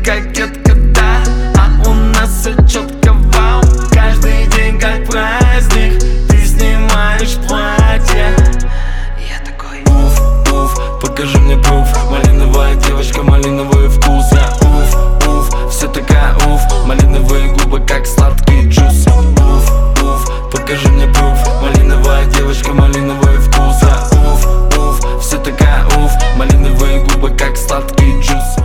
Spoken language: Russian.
кокетка, да. А у нас все четко, вау. Каждый день как праздник. Ты снимаешь платье. Я такой уф, уф, покажи мне пруф. Малиновая девочка, малиновый вкус. Я уф, уф, все такая уф. Малиновые губы, как сладкий джус. Уф, уф, покажи мне пруф. Малиновая девочка, малиновый вкус. Я уф, уф, все такая уф. Малиновые губы, как сладкий джус.